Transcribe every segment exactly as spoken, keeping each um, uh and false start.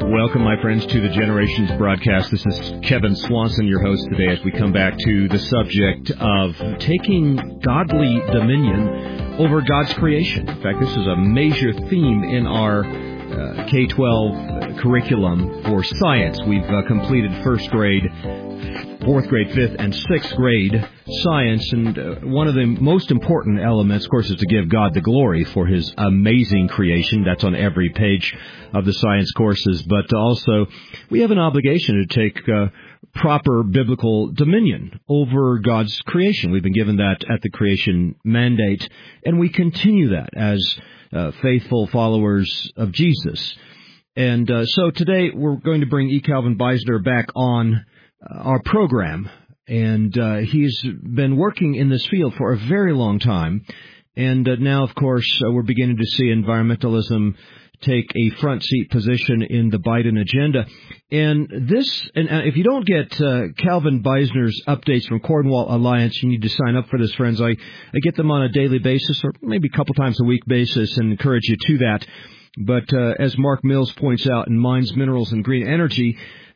Welcome, my friends, to the Generations broadcast. This is Kevin Swanson, your host today, as we come back to the subject of taking godly dominion over God's creation. In fact, this is a major theme in our uh, K twelve curriculum for science. We've uh, completed first grade, fourth grade, fifth, and sixth grade science, and uh, one of the most important elements, of course, is to give God the glory for His amazing creation. That's on every page of the science courses, but also we have an obligation to take uh, proper biblical dominion over God's creation. We've been given that at the creation mandate, and we continue that as uh, faithful followers of Jesus. And uh, so today we're going to bring E. Calvin Beisner back on our program, and uh, he's been working in this field for a very long time, and uh, now, of course, uh, we're beginning to see environmentalism take a front seat position in the Biden agenda. And this, and uh, if you don't get uh, Calvin Beisner's updates from Cornwall Alliance, you need to sign up for this, friends. I, I get them on a daily basis, or maybe a couple times a week basis, and encourage you to that. But uh, as Mark Mills points out in Mines, Minerals, and Green Energy,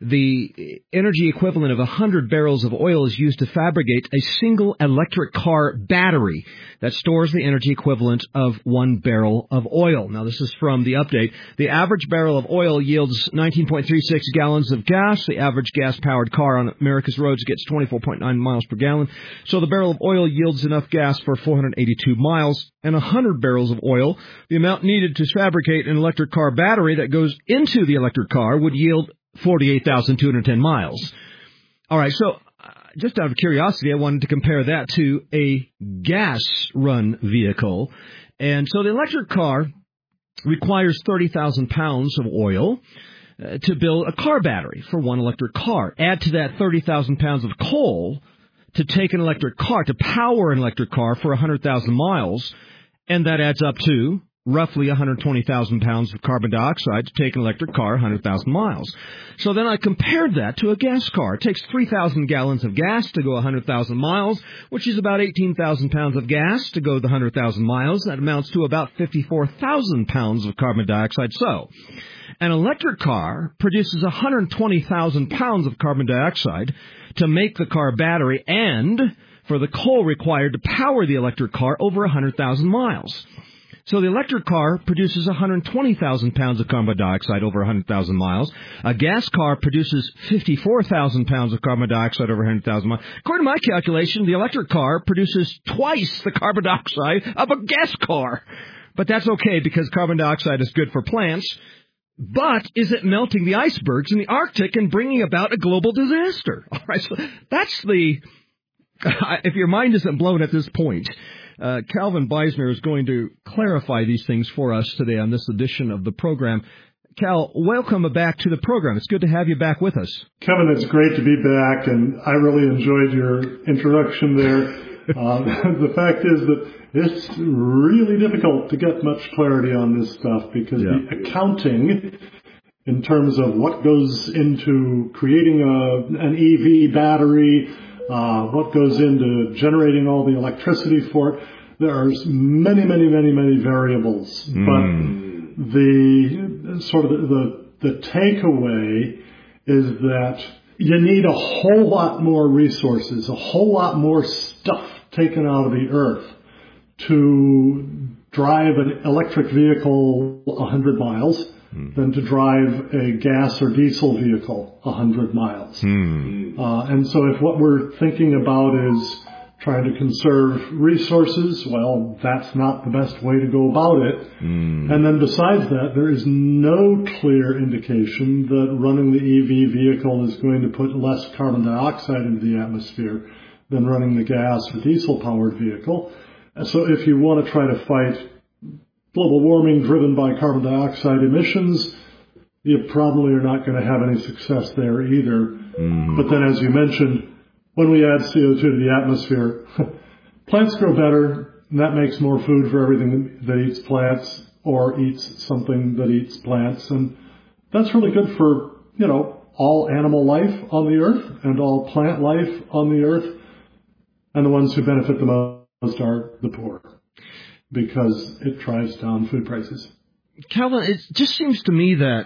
the energy equivalent of one hundred barrels of oil is used to fabricate a single electric car battery that stores the energy equivalent of one barrel of oil. Now, this is from the update. The average barrel of oil yields nineteen point three six gallons of gas. The average gas-powered car on America's roads gets twenty-four point nine miles per gallon. So the barrel of oil yields enough gas for four hundred eighty-two miles. And one hundred barrels of oil, the amount needed to fabricate an electric car battery that goes into the electric car, would yield forty-eight thousand two hundred ten miles. All right, so uh, just out of curiosity, I wanted to compare that to a gas-run vehicle. And so the electric car requires thirty thousand pounds of oil uh, to build a car battery for one electric car. Add to that thirty thousand pounds of coal to take an electric car, to power an electric car for one hundred thousand miles, and that adds up to roughly one hundred twenty thousand pounds of carbon dioxide to take an electric car one hundred thousand miles. So then I compared that to a gas car. It takes three thousand gallons of gas to go one hundred thousand miles, which is about eighteen thousand pounds of gas to go the one hundred thousand miles. That amounts to about fifty-four thousand pounds of carbon dioxide. So an electric car produces one hundred twenty thousand pounds of carbon dioxide to make the car battery and for the coal required to power the electric car over one hundred thousand miles. So the electric car produces one hundred twenty thousand pounds of carbon dioxide over one hundred thousand miles. A gas car produces fifty-four thousand pounds of carbon dioxide over one hundred thousand miles. According to my calculation, the electric car produces twice the carbon dioxide of a gas car. But that's okay because carbon dioxide is good for plants. But is it melting the icebergs in the Arctic and bringing about a global disaster? All right, so that's the... If your mind isn't blown at this point, uh, Calvin Beisner is going to clarify these things for us today on this edition of the program. Cal, welcome back to the program. It's good to have you back with us. Kevin, it's great to be back, and I really enjoyed your introduction there. uh, the fact is that it's really difficult to get much clarity on this stuff because yeah. the accounting in terms of what goes into creating a, an E V battery, Uh, what goes into generating all the electricity for it. There's many, many, many, many variables. Mm. But the sort of the, the, the takeaway is that you need a whole lot more resources, a whole lot more stuff taken out of the earth to drive an electric vehicle one hundred miles mm. than to drive a gas or diesel vehicle one hundred miles. Mm. Uh, and so if what we're thinking about is trying to conserve resources, well, that's not the best way to go about it. Mm. And then besides that, there is no clear indication that running the E V vehicle is going to put less carbon dioxide into the atmosphere than running the gas or diesel-powered vehicle. So if you want to try to fight global warming driven by carbon dioxide emissions, you probably are not going to have any success there either. Mm. But then, as you mentioned, when we add C O two to the atmosphere, plants grow better, and that makes more food for everything that eats plants or eats something that eats plants. And that's really good for, you know, all animal life on the earth and all plant life on the earth. And the ones who benefit the most are the poor, because it drives down food prices. Calvin, it just seems to me that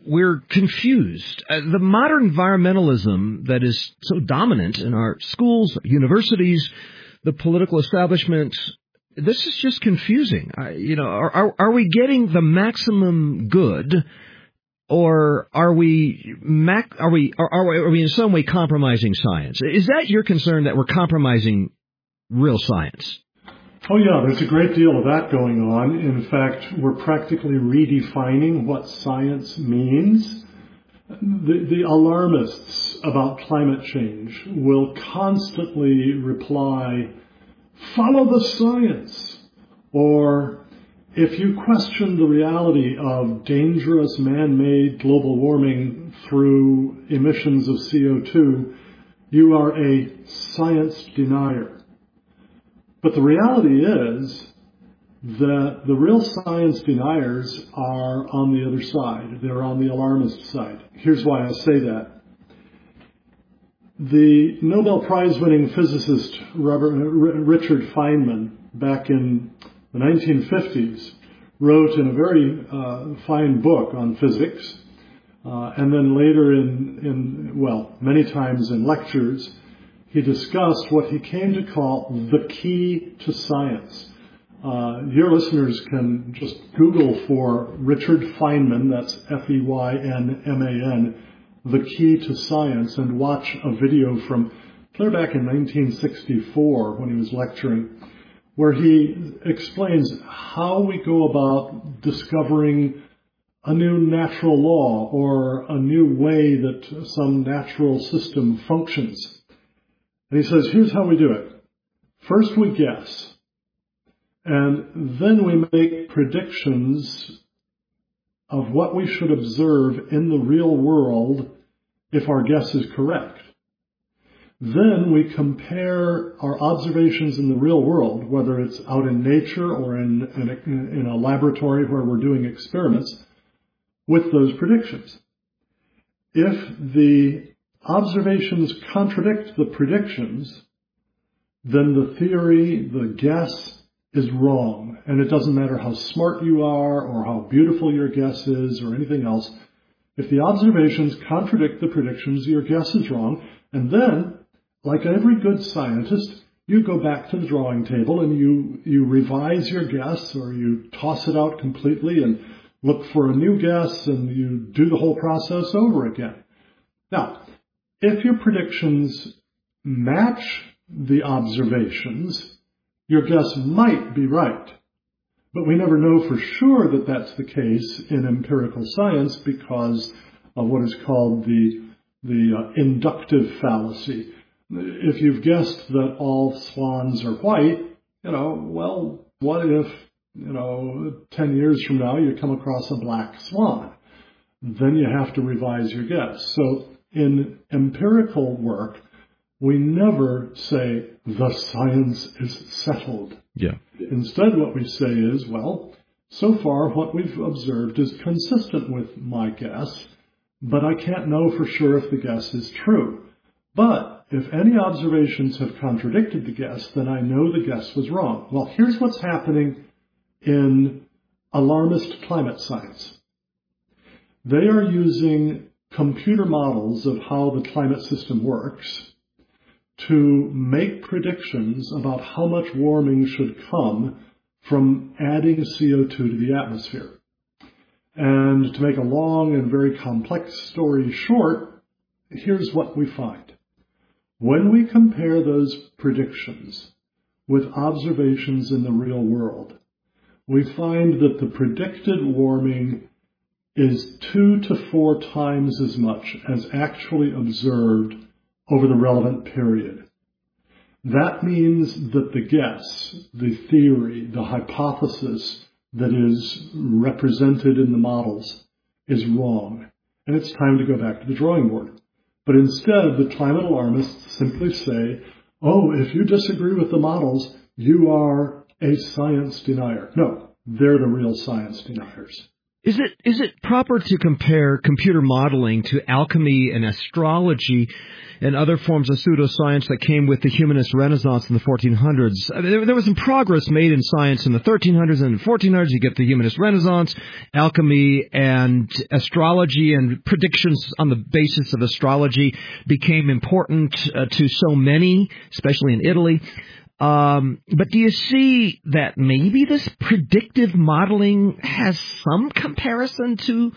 we're confused. Uh, the modern environmentalism that is so dominant in our schools, universities, the political establishment, this is just confusing. I, you know, are, are, are we getting the maximum good, or are we mac, are we are, are we in some way compromising science? Is that your concern, that we're compromising real science? Oh yeah, there's a great deal of that going on. In fact, we're practically redefining what science means. The, the alarmists about climate change will constantly reply, follow the science. Or if you question the reality of dangerous man-made global warming through emissions of C O two, you are a science denier. But the reality is that the real science deniers are on the other side. They're on the alarmist side. Here's why I say that. The Nobel Prize-winning physicist Robert, Richard Feynman, back in the nineteen fifties, wrote in a very uh, fine book on physics, uh, and then later in, in, well, many times in lectures, he discussed what he came to call the key to science. Uh, your listeners can just Google for Richard Feynman, that's F E Y N M A N, The Key to Science, and watch a video from clear back in nineteen sixty-four when he was lecturing, where he explains how we go about discovering a new natural law or a new way that some natural system functions. And he says, here's how we do it. First we guess, and then we make predictions of what we should observe in the real world if our guess is correct. Then we compare our observations in the real world, whether it's out in nature or in, in, a, in a laboratory where we're doing experiments, with those predictions. If the observations contradict the predictions, then the theory, the guess, is wrong. And it doesn't matter how smart you are or how beautiful your guess is or anything else. If the observations contradict the predictions, your guess is wrong. And then, like every good scientist, you go back to the drawing table and you, you revise your guess, or you toss it out completely and look for a new guess, and you do the whole process over again. Now, if your predictions match the observations, your guess might be right. But we never know for sure that that's the case in empirical science because of what is called the, the uh, inductive fallacy. If you've guessed that all swans are white, you know, well, what if, you know, ten years from now you come across a black swan? Then you have to revise your guess. So in empirical work, we never say the science is settled. Yeah. Instead, what we say is, well, so far what we've observed is consistent with my guess, but I can't know for sure if the guess is true. But if any observations have contradicted the guess, then I know the guess was wrong. Well, here's what's happening in alarmist climate science. They are using computer models of how the climate system works to make predictions about how much warming should come from adding C O two to the atmosphere. And to make a long and very complex story short, here's what we find. When we compare those predictions with observations in the real world, we find that the predicted warming is two to four times as much as actually observed over the relevant period. That means that the guess, the theory, the hypothesis that is represented in the models is wrong. And it's time to go back to the drawing board. But instead, the climate alarmists simply say, oh, if you disagree with the models, you are a science denier. No, they're the real science deniers. Is it is it proper to compare computer modeling to alchemy and astrology and other forms of pseudoscience that came with the humanist Renaissance in the fourteen hundreds? I mean, there, there was some progress made in science in the thirteen hundreds and fourteen hundreds. You get the humanist Renaissance, alchemy and astrology, and predictions on the basis of astrology became important uh, to so many, especially in Italy. Um, but do you see that maybe this predictive modeling has some comparison to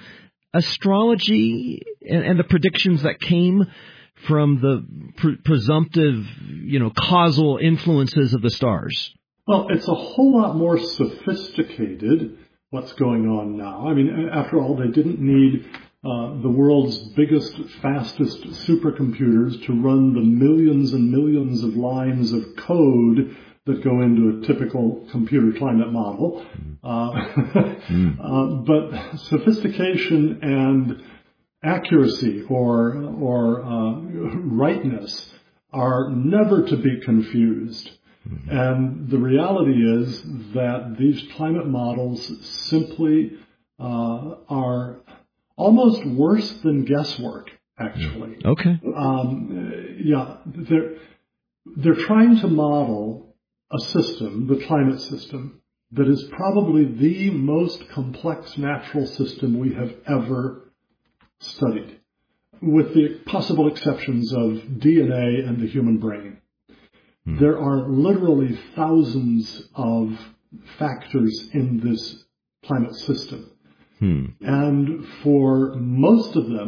astrology and, and the predictions that came from the pre- presumptive, you know, causal influences of the stars? Well, it's a whole lot more sophisticated what's going on now. I mean, after all, they didn't need Uh, the world's biggest, fastest supercomputers to run the millions and millions of lines of code that go into a typical computer climate model. Uh, mm. uh, but sophistication and accuracy or or uh, rightness are never to be confused. Mm-hmm. And the reality is that these climate models simply uh, are almost worse than guesswork, actually. Okay. Um, yeah, they're, they're trying to model a system, the climate system, that is probably the most complex natural system we have ever studied, with the possible exceptions of D N A and the human brain. Hmm. There are literally thousands of factors in this climate system. Hmm. And for most of them,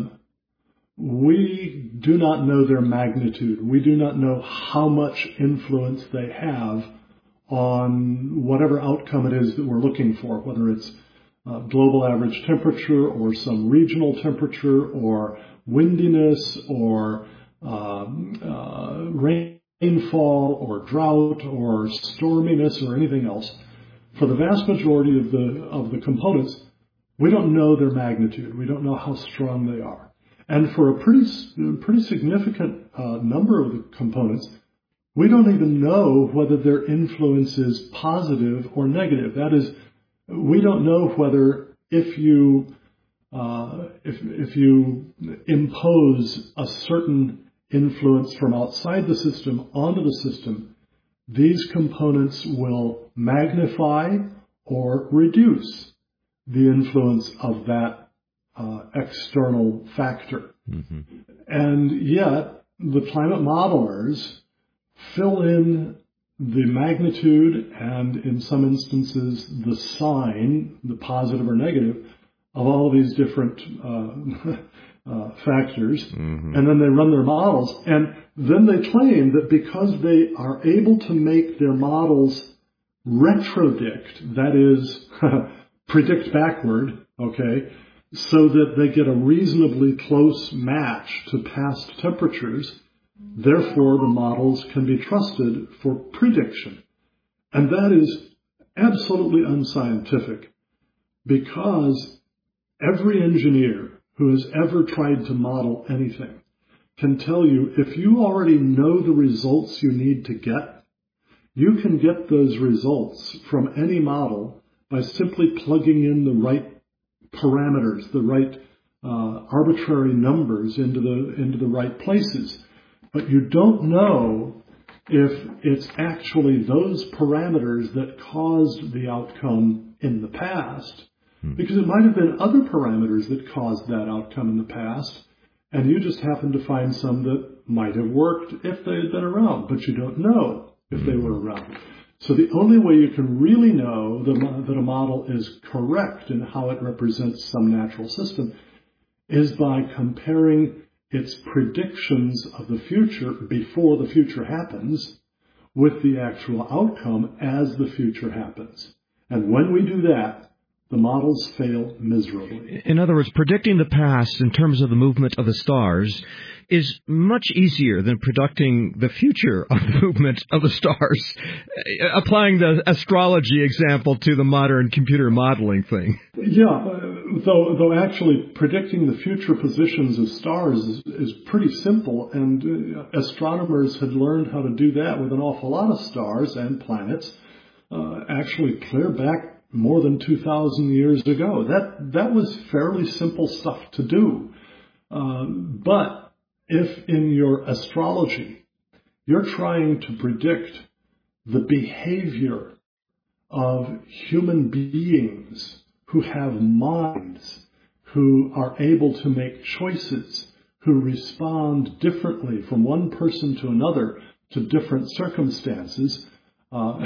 we do not know their magnitude. We do not know how much influence they have on whatever outcome it is that we're looking for, whether it's uh, global average temperature or some regional temperature or windiness or um, uh, rainfall or drought or storminess or anything else. For the vast majority of the of the components, we don't know their magnitude. We don't know how strong they are. And for a pretty pretty significant uh, number of the components, we don't even know whether their influence is positive or negative. That is, we don't know whether if you uh, if if you impose a certain influence from outside the system onto the system, these components will magnify or reduce the influence of that uh, external factor. Mm-hmm. And yet, the climate modelers fill in the magnitude and, in some instances, the sign, the positive or negative, of all these different uh, uh, factors. Mm-hmm. And then they run their models. And then they claim that because they are able to make their models retrodict, that is, predict backward, okay, so that they get a reasonably close match to past temperatures. Therefore, the models can be trusted for prediction. And that is absolutely unscientific, because every engineer who has ever tried to model anything can tell you if you already know the results you need to get, you can get those results from any model by simply plugging in the right parameters, the right uh, arbitrary numbers into the into the right places. But you don't know if it's actually those parameters that caused the outcome in the past, hmm. because it might have been other parameters that caused that outcome in the past, and you just happen to find some that might have worked if they had been around, but you don't know if they were around. So the only way you can really know that a model is correct in how it represents some natural system is by comparing its predictions of the future before the future happens with the actual outcome as the future happens. And when we do that, the models fail miserably. In other words, predicting the past in terms of the movement of the stars is much easier than predicting the future of the movement of the stars, applying the astrology example to the modern computer modeling thing. Yeah, though though actually predicting the future positions of stars is, is pretty simple, and uh, astronomers had learned how to do that with an awful lot of stars and planets, uh, actually clear back more than two thousand years ago. That that was fairly simple stuff to do. Uh, but if in your astrology you're trying to predict the behavior of human beings who have minds, who are able to make choices, who respond differently from one person to another to different circumstances, uh,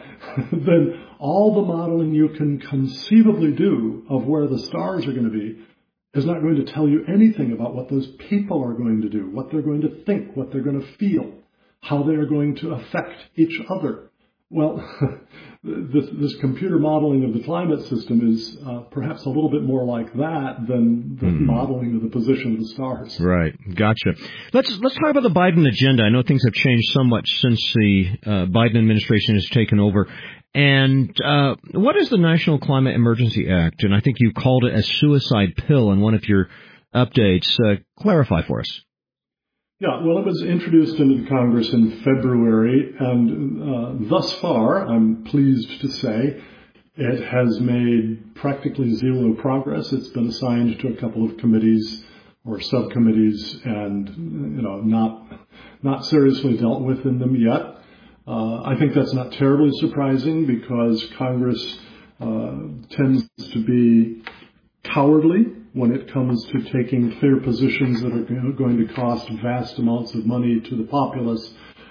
then all the modeling you can conceivably do of where the stars are going to be is not going to tell you anything about what those people are going to do, what they're going to think, what they're going to feel, how they are going to affect each other. Well, this, this computer modeling of the climate system is uh, perhaps a little bit more like that than the mm-hmm. modeling of the position of the stars. Right. Gotcha. Let's let's talk about the Biden agenda. I know things have changed so much since the uh, Biden administration has taken over. And uh, what is the National Climate Emergency Act? And I think you called it a suicide pill in one of your updates. Uh, clarify for us. Yeah, well, it was introduced into Congress in February, and uh, thus far, I'm pleased to say, it has made practically zero progress. It's been assigned to a couple of committees or subcommittees, and you know, not not seriously dealt with in them yet. Uh, I think that's not terribly surprising because Congress uh, tends to be cowardly when it comes to taking clear positions that are going to cost vast amounts of money to the populace,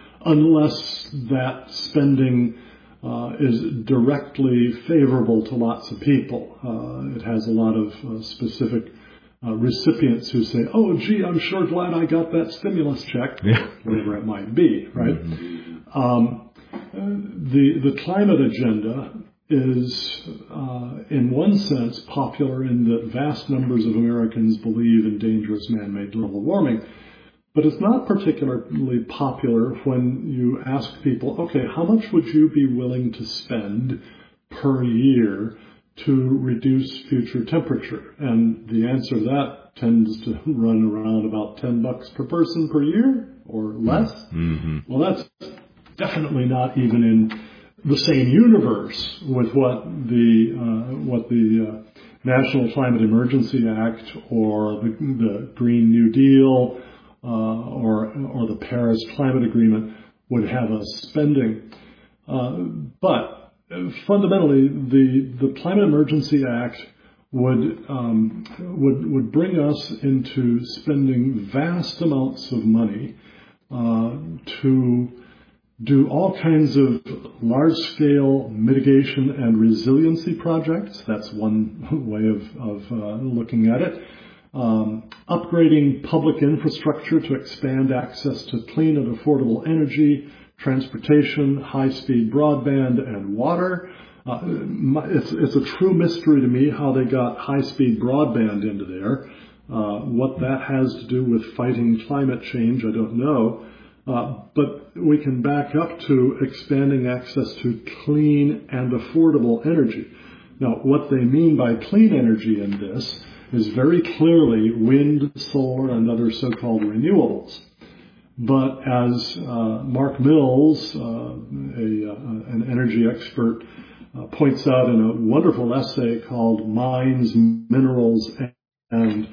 unless that spending uh, is directly favorable to lots of people. Uh, it has a lot of uh, specific uh, recipients who say, oh, gee, I'm sure glad I got that stimulus check, yeah. whatever it might be, right? Mm-hmm. Um, the, the climate agenda is, uh, in one sense, popular in that vast numbers of Americans believe in dangerous man-made global warming. But it's not particularly popular when you ask people, okay, how much would you be willing to spend per year to reduce future temperature? And the answer to that tends to run around about ten bucks per person per year or less. Mm-hmm. Well, that's definitely not even in the same universe with what the uh, what the uh, National Climate Emergency Act or the, the Green New Deal uh, or or the Paris Climate Agreement would have us spending. Uh, but fundamentally, the the Climate Emergency Act would um, would would bring us into spending vast amounts of money uh, to do all kinds of large-scale mitigation and resiliency projects. That's one way of, of uh, looking at it. Um, upgrading public infrastructure to expand access to clean and affordable energy, transportation, high-speed broadband, and water. Uh, it's, it's a true mystery to me how they got high-speed broadband into there. Uh, what that has to do with fighting climate change, I don't know. Uh, but we can back up to expanding access to clean and affordable energy. Now, what they mean by clean energy in this is very clearly wind, solar, and other so-called renewables. But as uh, Mark Mills, uh, a, uh, an energy expert, uh, points out in a wonderful essay called Mines, Minerals, and and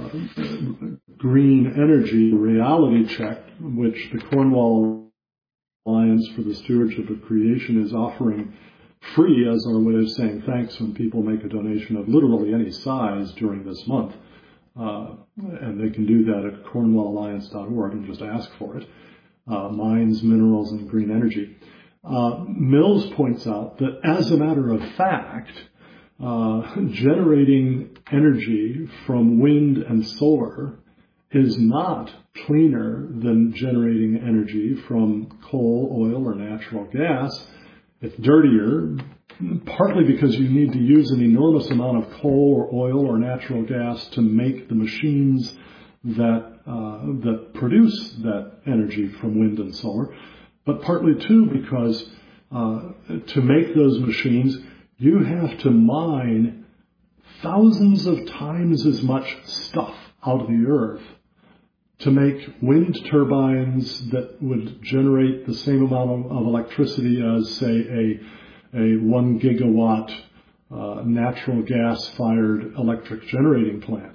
uh, Green Energy Reality Check, which the Cornwall Alliance for the Stewardship of Creation is offering free as our way of saying thanks when people make a donation of literally any size during this month. Uh, and they can do that at cornwall alliance dot org and just ask for it. Uh, Mines, Minerals, and Green Energy. Uh, Mills points out that as a matter of fact, Uh, generating energy from wind and solar is not cleaner than generating energy from coal, oil, or natural gas. It's dirtier, partly because you need to use an enormous amount of coal or oil or natural gas to make the machines that uh, that produce that energy from wind and solar, but partly too because uh, to make those machines, you have to mine thousands of times as much stuff out of the earth to make wind turbines that would generate the same amount of, of electricity as, say, a, a one gigawatt uh, natural gas-fired electric generating plant.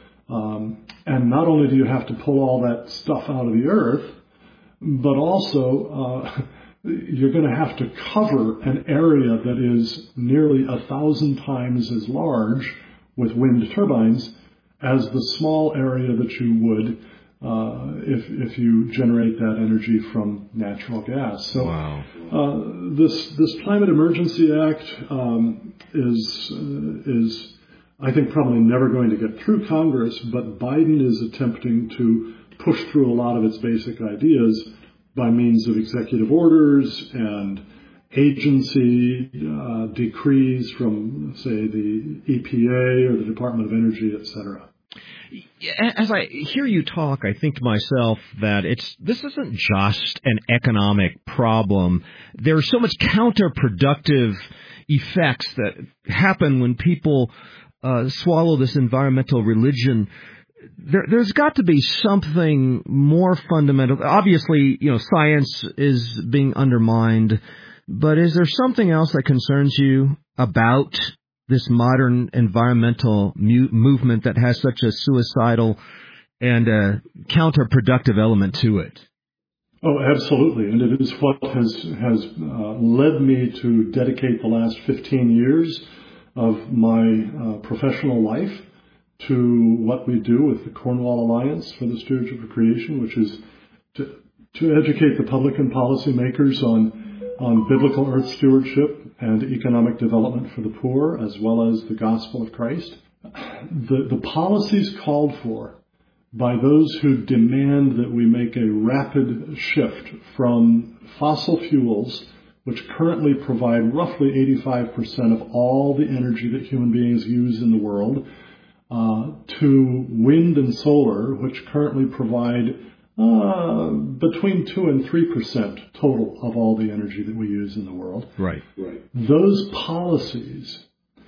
Um, and not only do you have to pull all that stuff out of the earth, but also uh, you're going to have to cover an area that is nearly a thousand times as large with wind turbines as the small area that you would uh, if if you generate that energy from natural gas. So wow. uh, this this Climate Emergency Act um, is uh, is I think probably never going to get through Congress, but Biden is attempting to push through a lot of its basic ideas by means of executive orders and agency uh, decrees from, say, the E P A or the Department of Energy, et cetera. As I hear you talk, I think to myself that it's this isn't just an economic problem. There's so much counterproductive effects that happen when people uh, swallow this environmental religion. There, there's got to be something more fundamental. Obviously, you know, science is being undermined, but is there something else that concerns you about this modern environmental mu- movement that has such a suicidal and uh, counterproductive element to it? Oh, absolutely. And it is what has, has uh, led me to dedicate the last fifteen years of my uh, professional life to what we do with the Cornwall Alliance for the Stewardship of Creation, which is to, to educate the public and policymakers on on biblical earth stewardship and economic development for the poor, as well as the gospel of Christ. The, the policies called for by those who demand that we make a rapid shift from fossil fuels, which currently provide roughly eighty-five percent of all the energy that human beings use in the world, uh, to wind and solar, which currently provide Uh, between two and three percent total of all the energy that we use in the world. Right. Right. Those policies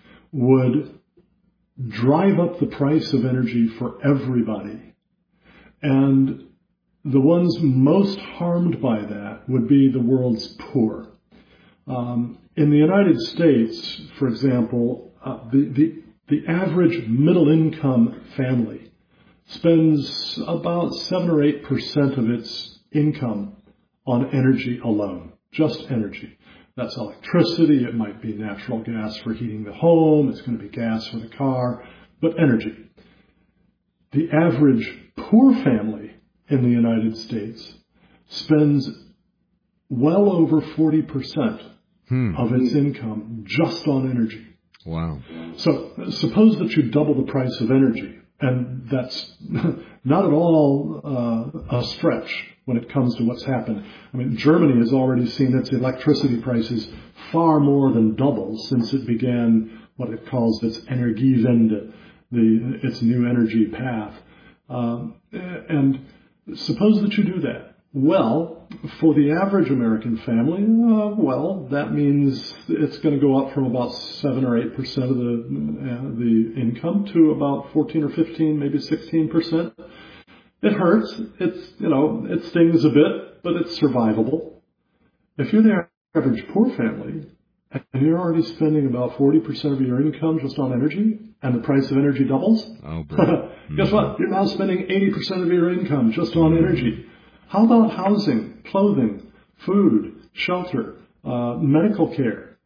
would drive up the price of energy for everybody. And the ones most harmed by that would be the world's poor. Um, in the United States, for example, uh, the, the, the average middle income family spends about seven or eight percent of its income on energy alone, just energy. That's electricity. It might be natural gas for heating the home. It's going to be gas for the car, but energy. The average poor family in the United States spends well over forty percent hmm. of its income just on energy. Wow. So suppose that you double the price of energy. And that's not at all uh, a stretch when it comes to what's happened. I mean, Germany has already seen its electricity prices far more than double since it began what it calls its Energiewende, the, its new energy path. Um, and suppose that you do that. Well, for the average American family, uh, well, that means it's going to go up from about seven or eight percent of the uh, the income to about fourteen or fifteen, maybe sixteen percent. It hurts. It's, you know, it stings a bit, but it's survivable. If you're the average poor family and you're already spending about forty percent of your income just on energy, and the price of energy doubles, oh, guess what? You're now spending eighty percent of your income just on energy. How about housing, clothing, food, shelter, uh, medical care?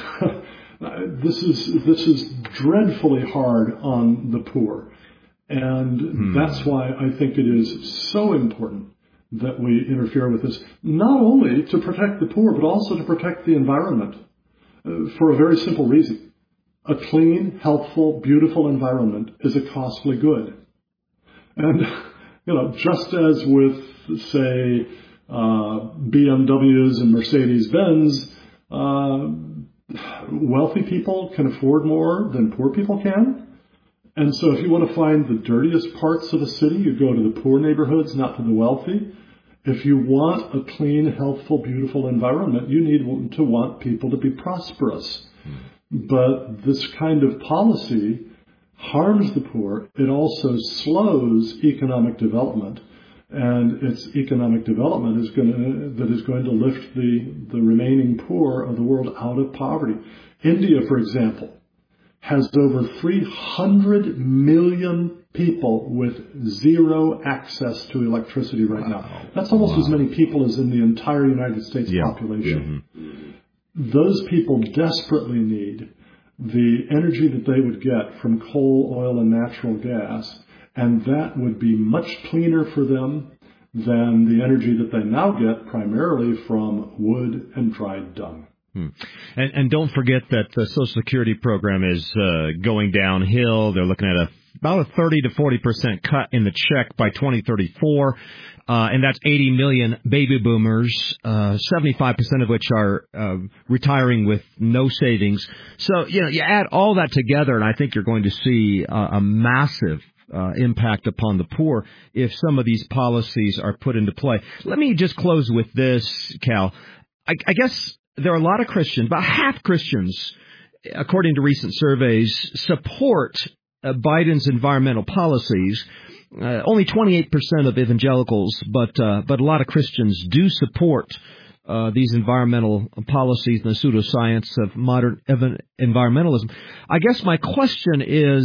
this is this is dreadfully hard on the poor, and hmm. that's why I think it is so important that we interfere with this, not only to protect the poor, but also to protect the environment, uh, for a very simple reason. A clean, healthful, beautiful environment is a costly good. And, you know, just as with, say, uh, B M Ws and Mercedes-Benz, uh, wealthy people can afford more than poor people can. And so if you want to find the dirtiest parts of a city, you go to the poor neighborhoods, not to the wealthy. If you want a clean, healthful, beautiful environment, you need to want people to be prosperous. But this kind of policy harms the poor. It also slows economic development. And it's economic development is going to, that is going to lift the, the remaining poor of the world out of poverty. India, for example, has over three hundred million people with zero access to electricity right wow. now. That's almost wow. as many people as in the entire United States yeah. population. Mm-hmm. Those people desperately need the energy that they would get from coal, oil, and natural gas, and that would be much cleaner for them than the energy that they now get primarily from wood and dried dung. Hmm. And, and don't forget that the Social Security program is uh, going downhill. They're looking at a, about a thirty to forty percent cut in the check by twenty thirty-four, uh, and that's eighty million baby boomers, uh, seventy-five percent of which are uh, retiring with no savings. So, you know, you add all that together, and I think you're going to see uh, a massive Uh, impact upon the poor if some of these policies are put into play. Let me just close with this, Cal. I, I guess there are a lot of Christians, about half Christians, according to recent surveys, support uh, Biden's environmental policies. Uh, only twenty-eight percent of evangelicals, but uh, but a lot of Christians do support Uh, these environmental policies and the pseudoscience of modern ev- environmentalism. I guess my question is,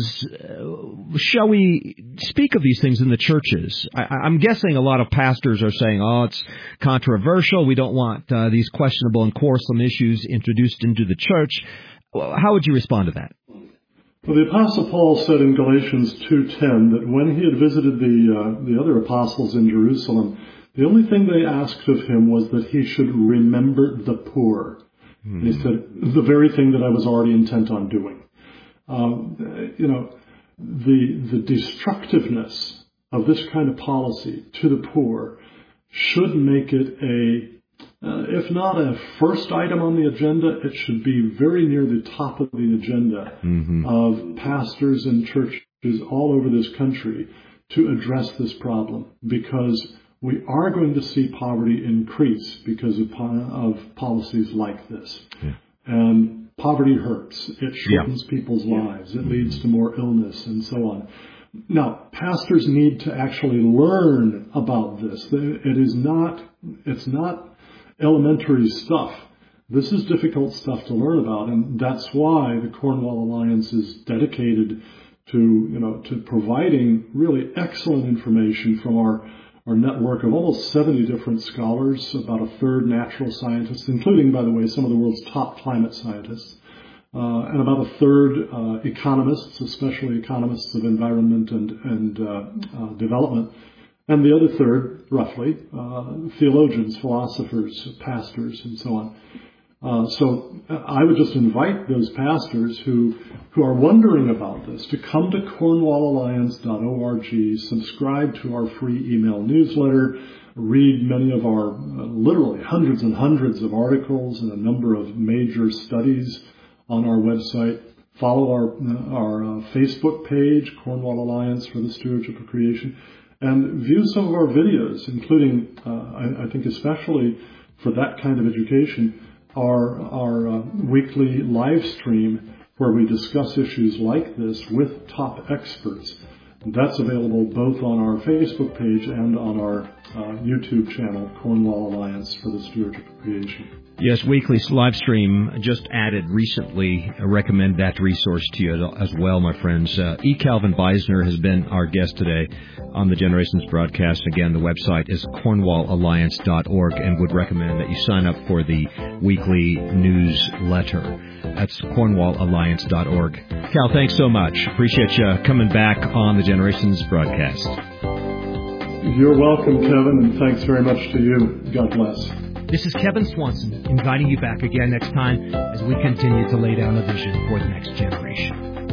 uh, shall we speak of these things in the churches? I, I'm guessing a lot of pastors are saying, oh, it's controversial. We don't want uh, these questionable and quarrelsome issues introduced into the church. Well, how would you respond to that? Well, the Apostle Paul said in Galatians two ten that when he had visited the uh, the other apostles in Jerusalem, the only thing they asked of him was that he should remember the poor. Hmm. He said, the very thing that I was already intent on doing. Um, you know, the the destructiveness of this kind of policy to the poor should make it a, uh, if not a first item on the agenda, it should be very near the top of the agenda mm-hmm. of pastors and churches all over this country to address this problem, because we are going to see poverty increase because of, of policies like this. Yeah. And poverty hurts. It shortens yeah. people's lives. It leads to more illness and so on. Now, pastors need to actually learn about this. It is not, it's not elementary stuff. This is difficult stuff to learn about, and that's why the Cornwall Alliance is dedicated to, you know, to providing really excellent information from our Our network of almost seventy different scholars, about a third natural scientists, including, by the way, some of the world's top climate scientists, uh, and about a third uh, economists, especially economists of environment and, and uh, uh, development, and the other third, roughly, uh, theologians, philosophers, pastors, and so on. Uh, so I would just invite those pastors who who are wondering about this to come to cornwall alliance dot org, subscribe to our free email newsletter, read many of our uh, literally hundreds and hundreds of articles and a number of major studies on our website. Follow our uh, our uh, Facebook page, Cornwall Alliance for the Stewardship of Creation, and view some of our videos, including, uh, I, I think especially for that kind of education, our, our uh, weekly live stream where we discuss issues like this with top experts. That's available both on our Facebook page and on our uh, YouTube channel, Cornwall Alliance for the Stewardship of Creation. Yes, weekly live stream just added recently. I recommend that resource to you as well, my friends. Uh, E. Calvin Beisner has been our guest today on the Generations broadcast. Again, the website is cornwall alliance dot org, and would recommend that you sign up for the weekly newsletter. That's cornwall alliance dot org. Cal, thanks so much. Appreciate you coming back on the Generations broadcast. You're welcome, Kevin, and thanks very much to you. God bless. This is Kevin Swanson inviting you back again next time as we continue to lay down a vision for the next generation.